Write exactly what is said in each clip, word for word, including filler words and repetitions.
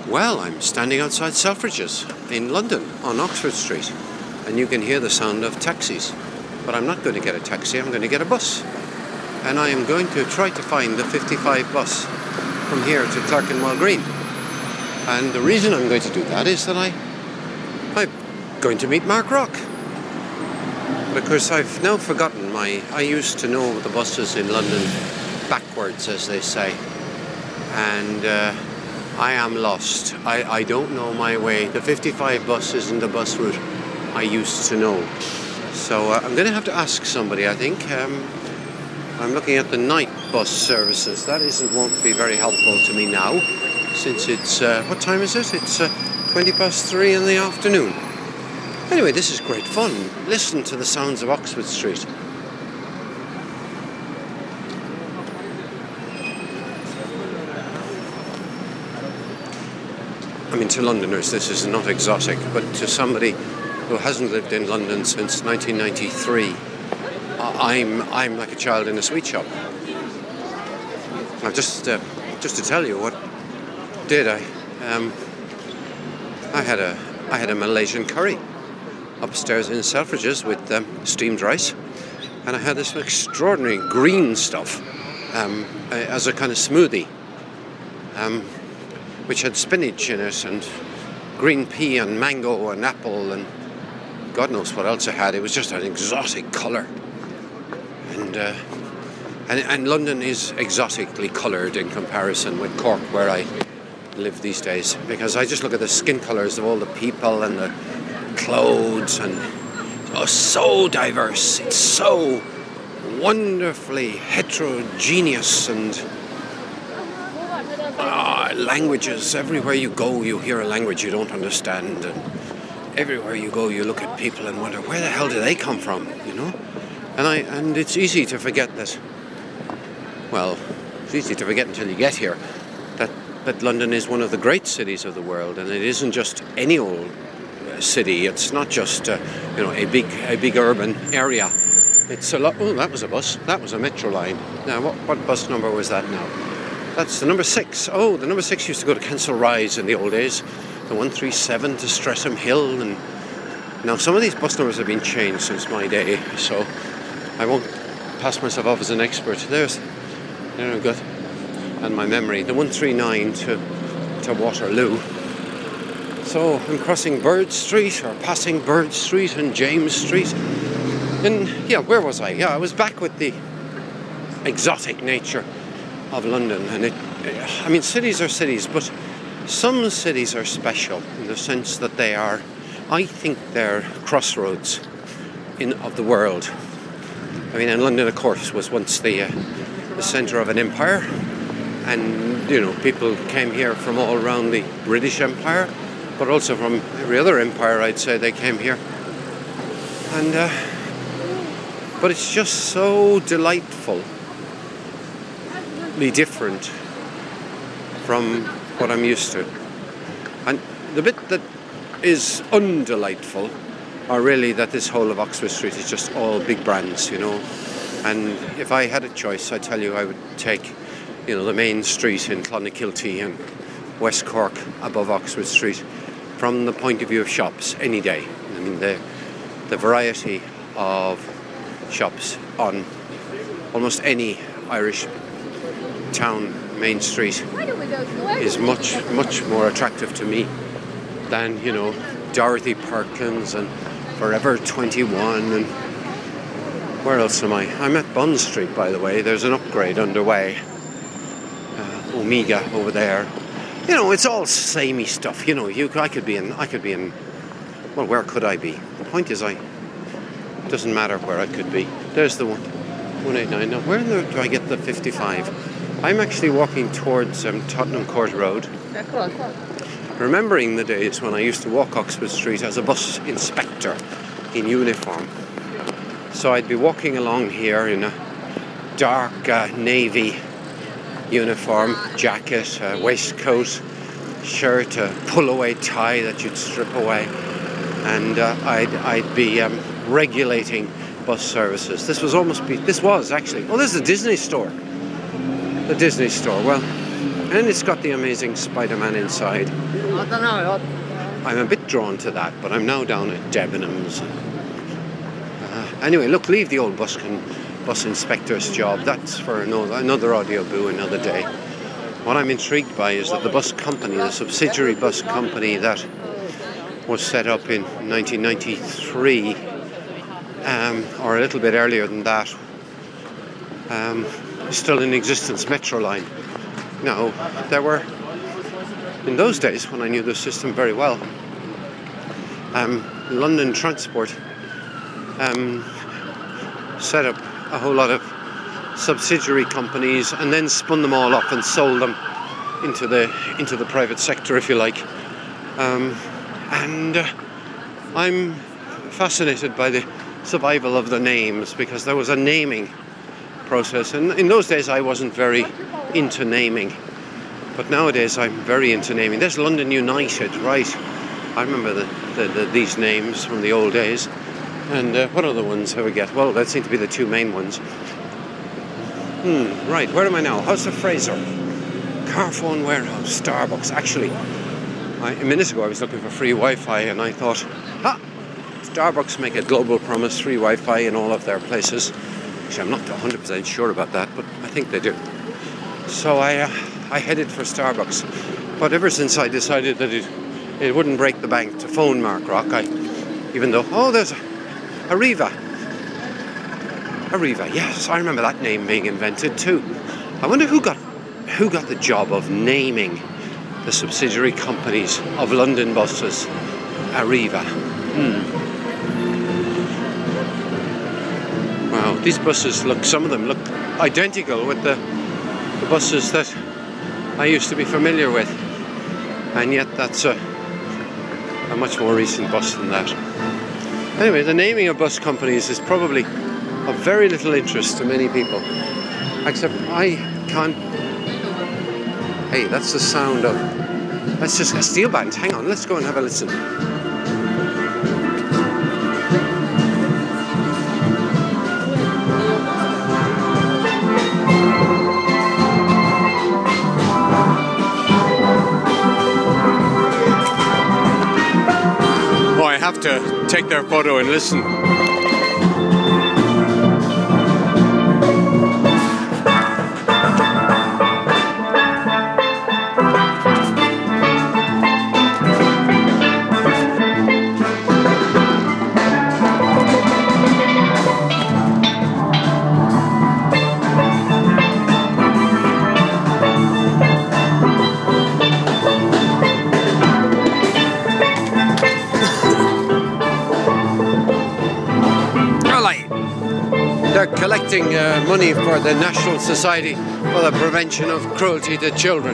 Well, I'm standing outside Selfridges in London on Oxford Street, and you can hear the sound of taxis. But I'm not going to get a taxi, I'm going to get a bus. And I am going to try to find the fifty-five bus from here to Clerkenwell Green. And the reason I'm going to do that is that I, I'm going to meet Mark Rock. Because I've now forgotten my... I used to know the buses in London backwards, as they say. And... Uh, I am lost. I, I don't know my way. The fifty-five bus isn't the bus route I used to know. So uh, I'm going to have to ask somebody, I think. Um, I'm looking at the night bus services. That isn't won't be very helpful to me now, since it's... Uh, what time is it? It's uh, twenty past three in the afternoon. Anyway, this is great fun. Listen to the sounds of Oxford Street. I mean, to Londoners, this is not exotic, but to somebody who hasn't lived in London since nineteen ninety-three, I'm I'm like a child in a sweet shop. Now, just uh, just to tell you what did I um, I had a I had a Malaysian curry upstairs in Selfridges with um, steamed rice, and I had this extraordinary green stuff um, as a kind of smoothie. Um, which had spinach in it and green pea and mango and apple and God knows what else it had. It was just an exotic colour. And, uh, and and London is exotically coloured in comparison with Cork, where I live these days, because I just look at the skin colours of all the people and the clothes, and oh, so diverse. It's so wonderfully heterogeneous, and Ah, languages. Everywhere you go, you hear a language you don't understand, and everywhere you go, you look at people and wonder, where the hell do they come from? You know, and I and it's easy to forget that. Well, it's easy to forget until you get here that that London is one of the great cities of the world, and it isn't just any old city. It's not just uh, you know a big a big urban area. It's a lot. Oh, that was a bus. That was a metro line. Now, what what bus number was that now? That's the number six. Oh, the number six used to go to Kensal Rise in the old days. The one three seven to Streatham Hill. And now some of these bus numbers have been changed since my day, so I won't pass myself off as an expert. There's, there we go. And my memory. The one three nine to, to Waterloo. So I'm crossing Bird Street, or passing Bird Street and James Street. And yeah, where was I? Yeah, I was back with the exotic nature of London. And it, I mean, cities are cities, but some cities are special in the sense that they are, I think they're crossroads in of the world. I mean, and London, of course, was once the uh, the centre of an empire, and you know, people came here from all around the British Empire, but also from every other empire. I'd say they came here, and uh, but it's just so delightful. Different from what I'm used to, and the bit that is undelightful are really that this whole of Oxford Street is just all big brands, you know. And if I had a choice, I tell you, I would take, you know, the main street in Clonakilty and West Cork above Oxford Street from the point of view of shops any day. I mean, the the variety of shops on almost any Irish town main street is much, much more attractive to me than, you know, Dorothy Perkins and Forever twenty-one, and where else am I? I'm at Bond Street, by the way. There's an upgrade underway. Uh, Omega over there. You know, it's all samey stuff. You know, you I could be in. I could be in. Well, where could I be? The point is, I. It doesn't matter where I could be. There's the one. one eighty-nine. Now, where the, do I get the fifty-five? I'm actually walking towards um, Tottenham Court Road, remembering the days when I used to walk Oxford Street as a bus inspector in uniform. So I'd be walking along here in a dark uh, navy uniform, jacket, uh, waistcoat, shirt, a pull-away tie that you'd strip away, and uh, I'd, I'd be um, regulating bus services. This was almost be, this was actually, oh, this is the Disney store. The Disney store. Well, And it's got the amazing Spider-Man inside. I don't know. I'm a bit drawn to that, but I'm now down at Debenhams. Uh, anyway, look, leave the old bus, con- bus inspector's job. That's for another, another audio boo another day. What I'm intrigued by is that the bus company, the subsidiary bus company that was set up in nineteen ninety-three, um, or a little bit earlier than that, um, is still in existence, Metroline. Now, there were, in those days, when I knew the system very well, um, London Transport um, set up a whole lot of subsidiary companies and then spun them all up and sold them into the into the private sector, if you like. Um, and uh, I'm fascinated by the survival of the names, because there was a naming process, and in those days I wasn't very into naming, but nowadays I'm very into naming. There's London United, right? I remember the, the, the, these names from the old days. And uh, what other ones have we got? Well, that seem to be the two main ones. Hmm, right, where am I now? House of Fraser, Carphone Warehouse, Starbucks. Actually, I, a minute ago I was looking for free Wi-Fi, and I thought, ha! Starbucks make a global promise, free Wi-Fi in all of their places. Actually, I'm not one hundred percent sure about that, but I think they do. So I uh, I headed for Starbucks. But ever since I decided that it, it wouldn't break the bank to phone Mark Rock, I, even though, oh, there's Arriva. Arriva, yes, I remember that name being invented too. I wonder who got who got the job of naming the subsidiary companies of London buses. Arriva. Hmm. Wow, these buses look, some of them look identical with the, the buses that I used to be familiar with. And yet that's a, a much more recent bus than that. Anyway, the naming of bus companies is probably of very little interest to many people. Except I can't... Hey, that's the sound of... That's just a steel band. Hang on, let's go and have a listen. Oh, I have to take their photo and listen. They're collecting uh, money for the National Society for the Prevention of Cruelty to Children.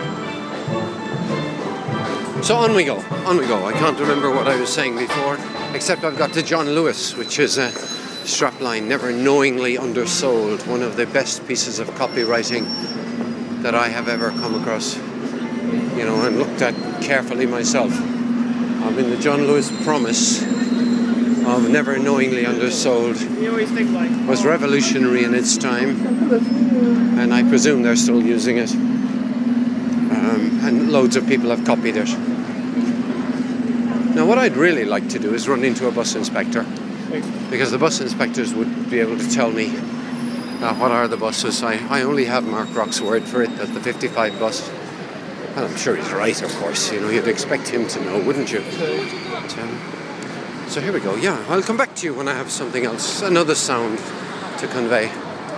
So on we go, on we go. I can't remember what I was saying before, except I've got to John Lewis, which is a strapline, never knowingly undersold, one of the best pieces of copywriting that I have ever come across, you know, and looked at carefully myself. I mean, the John Lewis promise of never knowingly undersold was revolutionary in its time, and I presume they're still using it, um, and loads of people have copied it. Now what I'd really like to do is run into a bus inspector, because the bus inspectors would be able to tell me uh, what are the buses. I, I only have Mark Rock's word for it, that the fifty-five bus, and I'm sure he's right, of course, you know, you'd expect him to know, wouldn't you? But, um, So here we go, yeah, I'll come back to you when I have something else, another sound to convey.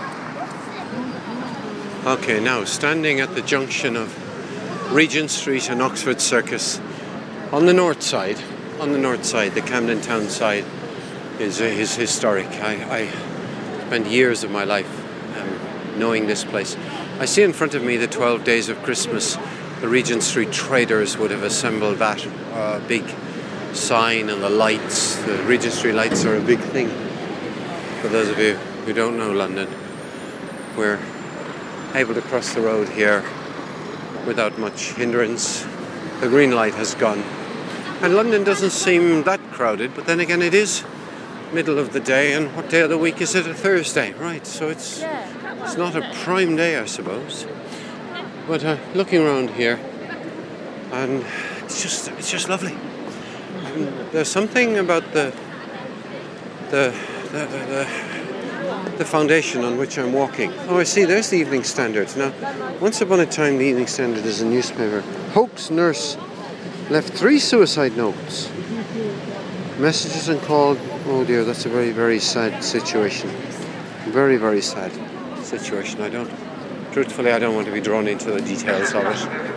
Okay, now standing at the junction of Regent Street and Oxford Circus, on the north side, on the north side, the Camden Town side is, uh, is historic. I, I spent years of my life um, knowing this place. I see in front of me the twelve Days of Christmas. The Regent Street traders would have assembled that uh, big sign, and the lights, the Regent Street lights are a big thing. For those of you who don't know London, we're able to cross the road here without much hindrance. The green light has gone, and London doesn't seem that crowded, but then again it is middle of the day, and what day of the week is it? A Thursday, right? So it's it's not a prime day, I suppose. but uh, looking around here, and it's just it's just lovely. And there's something about the the the, the, the the foundation on which I'm walking. Oh, I see, there's the Evening Standard. Now, once upon a time, the Evening Standard is a newspaper. Hoax nurse left three suicide notes. Messages and called. Oh dear, that's a very, very sad situation. Very, very sad situation. I don't, truthfully, I don't want to be drawn into the details of it.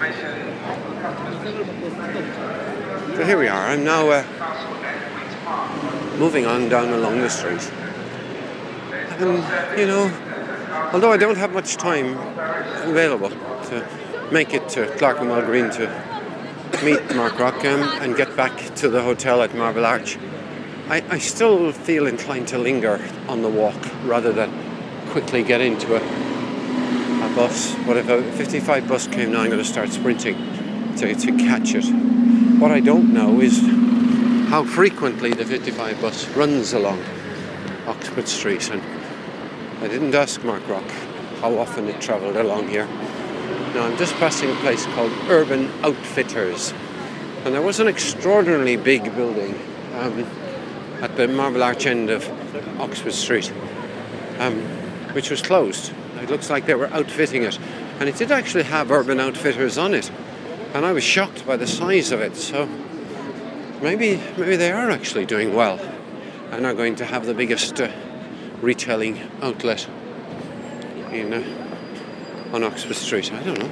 So here we are. I'm now uh, moving on down along the street. And, you know, although I don't have much time available to make it to Clerkenwell Green to meet Mark Rockham and get back to the hotel at Marble Arch, I, I still feel inclined to linger on the walk rather than quickly get into a, a bus. But if a fifty-five bus came now, I'm going to start sprinting to, to catch it. What I don't know is how frequently the fifty-five bus runs along Oxford Street, and I didn't ask Mark Rock how often it travelled along here. Now I'm just passing a place called Urban Outfitters, and there was an extraordinarily big building um, at the Marble Arch end of Oxford Street, um, which was closed. It looks like they were outfitting it, and it did actually have Urban Outfitters on it, and I was shocked by the size of it. So maybe maybe they are actually doing well and are going to have the biggest uh, retailing outlet in uh, on Oxford Street. I don't know.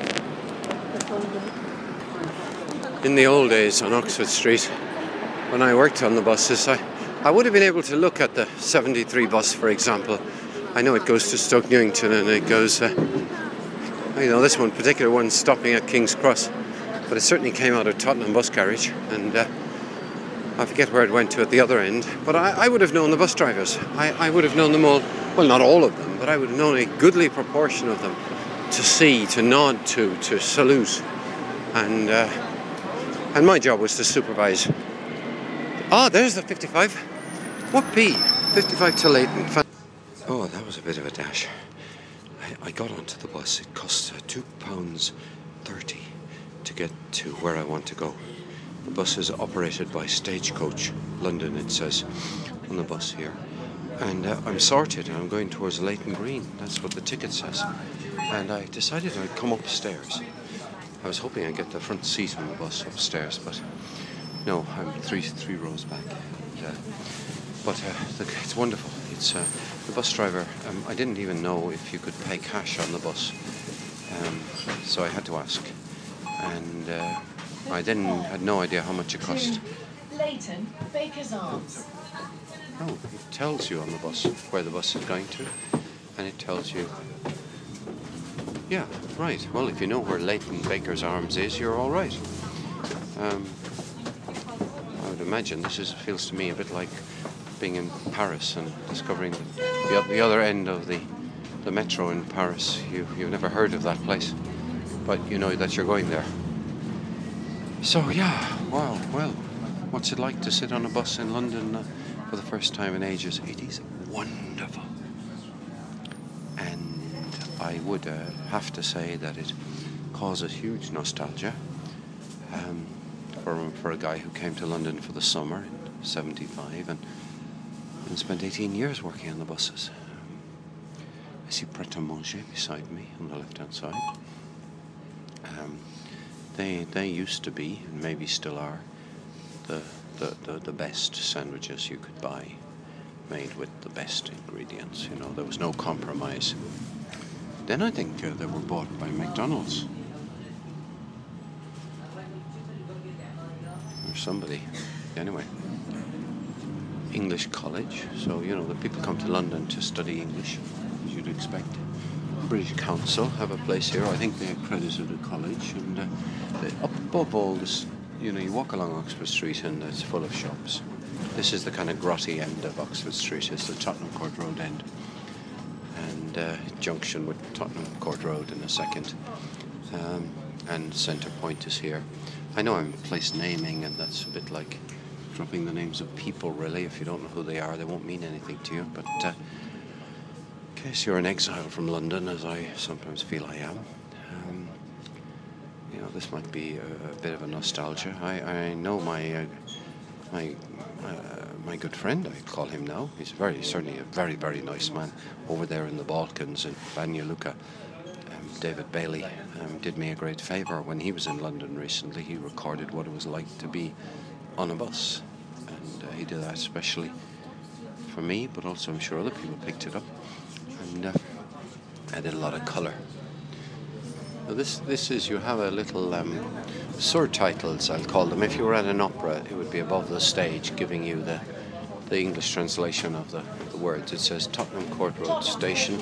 In the old days on Oxford Street, when I worked on the buses, I, I would have been able to look at the seventy-three bus, for example. I know it goes to Stoke Newington, and it goes, uh, you know, this one particular one stopping at King's Cross, but it certainly came out of Tottenham Bus Garage, and uh, I forget where it went to at the other end, but I, I would have known the bus drivers. I, I would have known them all, well, not all of them, but I would have known a goodly proportion of them to see, to nod to, to salute. And uh, and my job was to supervise. Ah, there's the fifty-five. Whoopee! fifty-five to Leighton. Oh, that was a bit of a dash. I, I got onto the bus. It cost uh, two pounds thirty to get to where I want to go. The bus is operated by Stagecoach London, it says on the bus here. And uh, I'm sorted and I'm going towards Leighton Green. That's what the ticket says. And I decided I'd come upstairs. I was hoping I'd get the front seat on the bus upstairs, but no, I'm three three rows back. And, uh, but uh, the, it's wonderful. It's uh, the bus driver. Um, I didn't even know if you could pay cash on the bus, um, so I had to ask. And uh, I then had no idea how much it cost. Leighton, Baker's Arms. Oh, it tells you on the bus where the bus is going to, and it tells you. Yeah, right. Well, if you know where Leighton Baker's Arms is, you're all right. Um, I would imagine this is feels to me a bit like being in Paris and discovering the, the other end of the the metro in Paris. You you've never heard of that place, but you know that you're going there. So yeah, wow. Well, what's it like to sit on a bus in London uh, for the first time in ages? It is wonderful. And I would uh, have to say that it causes huge nostalgia um, for, for a guy who came to London for the summer in seventy-five and, and spent eighteen years working on the buses. Um, I see Pret-a-Manger beside me on the left-hand side. Um, they they used to be, and maybe still are, the, the, the, the best sandwiches you could buy, made with the best ingredients. You know, there was no compromise. Then I think uh, they were bought by McDonald's. Or somebody. Anyway. English College. So, you know, the people come to London to study English, as you'd expect. British Council have a place here. I think they accredited a college. And uh, they, up above all this, you know, you walk along Oxford Street and it's full of shops. This is the kind of grotty end of Oxford Street. It's the Tottenham Court Road end. And uh, junction with Tottenham Court Road in a second. Um, and Centre Point is here. I know I'm place naming, and that's a bit like dropping the names of people, really. If you don't know who they are, they won't mean anything to you. But uh, in case you're an exile from London, as I sometimes feel I am, um, you know, this might be a, a bit of a nostalgia. I, I know my uh, my uh, my good friend, I call him now. He's very certainly a very very nice man over there in the Balkans in Banja Luka. Um, David Bailey um, did me a great favour when he was in London recently. He recorded what it was like to be on a bus, and uh, he did that especially for me, but also I'm sure other people picked it up, and uh, added a lot of colour. Now this this is, you have a little um, surtitles, I'll call them. If you were at an opera, it would be above the stage giving you the the English translation of the, the words. It says Tottenham Court Road Station.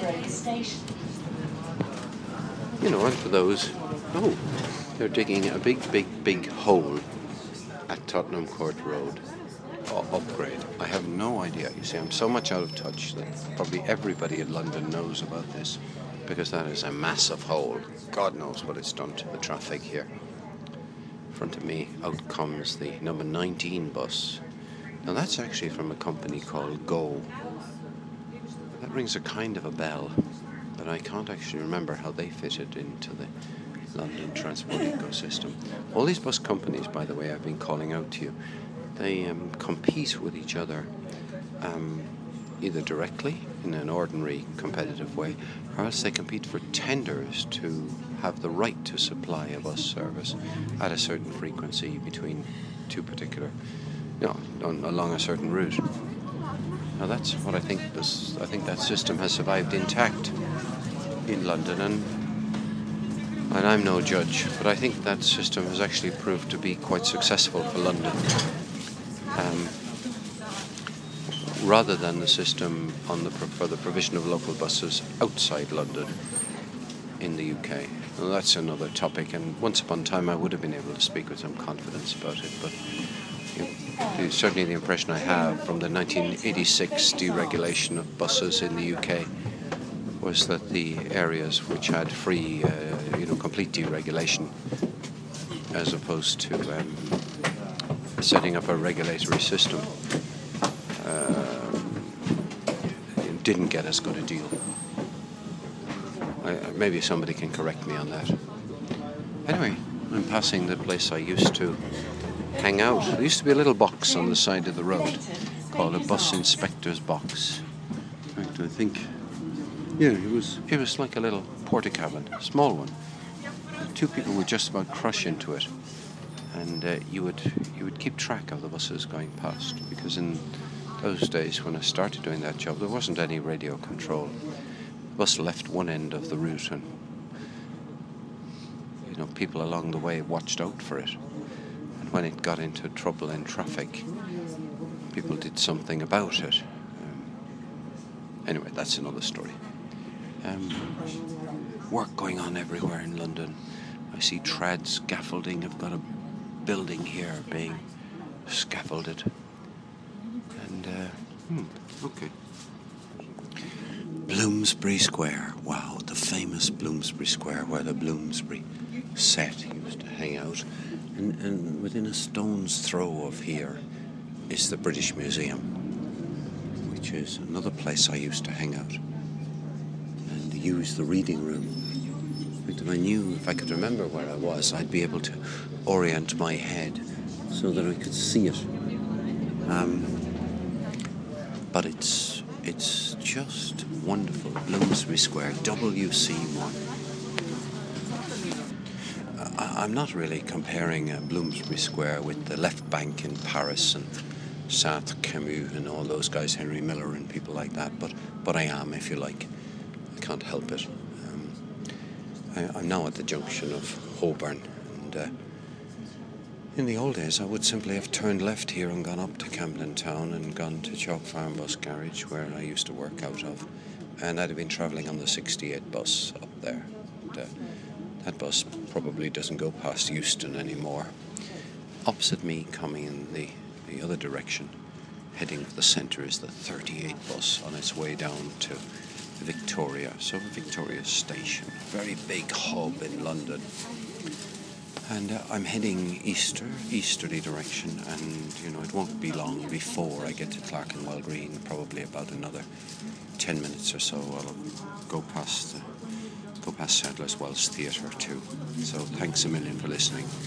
You know, and for those, oh, they're digging a big, big, big hole at Tottenham Court Road. O- upgrade. I have no idea. You see, I'm so much out of touch that probably everybody in London knows about this, because that is a massive hole. God knows what it's done to the traffic here. In front of me, out comes the number nineteen bus. Now that's actually from a company called Go. That rings a kind of a bell, but I can't actually remember how they fitted into the London transport ecosystem. All these bus companies, by the way, I've been calling out to you, they um, compete with each other um, either directly in an ordinary competitive way, or else they compete for tenders to have the right to supply a bus service at a certain frequency between two particular, you know, on, along a certain route. Now that's what I think this, I think that system has survived intact in London, and and I'm no judge, but I think that system has actually proved to be quite successful for London. Um, rather than the system on the for the provision of local buses outside London in the U K. Well, that's another topic, and once upon a time I would have been able to speak with some confidence about it, but you know, certainly the impression I have from the nineteen eighty-six deregulation of buses in the U K was that the areas which had free, uh, you know, complete deregulation, as opposed to um, setting up a regulatory system, uh, didn't get as good a deal. I, maybe somebody can correct me on that. Anyway, I'm passing the place I used to hang out. There used to be a little box on the side of the road called a bus inspector's box. In fact, I think, yeah, it was it was like a little porta-cabin, a small one. Two people would just about crush into it, and uh, you would you would keep track of the buses going past, because in those days when I started doing that job, there wasn't any radio control. The bus left one end of the route, and you know, people along the way watched out for it. And when it got into trouble in traffic, people did something about it. Um, anyway, that's another story. Um, work going on everywhere in London. I see trad scaffolding. I've got a building here being scaffolded. And, uh, hmm, okay. Bloomsbury Square. Wow, the famous Bloomsbury Square where the Bloomsbury set used to hang out. And, and within a stone's throw of here is the British Museum, which is another place I used to hang out and use the reading room. If I knew, if I could remember where I was, I'd be able to orient my head so that I could see it. Um, but it's it's just wonderful. Bloomsbury Square, W C one. Uh, I'm not really comparing uh, Bloomsbury Square with the Left Bank in Paris and Sartre, Camus and all those guys, Henry Miller and people like that, but, but I am, if you like. I can't help it. Um, I, I'm now at the junction of Holborn, and uh, in the old days I would simply have turned left here and gone up to Camden Town and gone to Chalk Farm Bus Garage, where I used to work out of, and I'd have been travelling on the sixty-eight bus up there. And, uh, that bus probably doesn't go past Euston anymore. Opposite me, coming in the, the other direction, heading for the centre, is the thirty-eight bus on its way down to Victoria, so Victoria Station, a very big hub in London. And uh, I'm heading easter, easterly direction, and you know, it won't be long before I get to Clerkenwell Green. Probably about another ten minutes or so. I'll go past the go past Chandler's Wells Theatre too. So thanks a million for listening.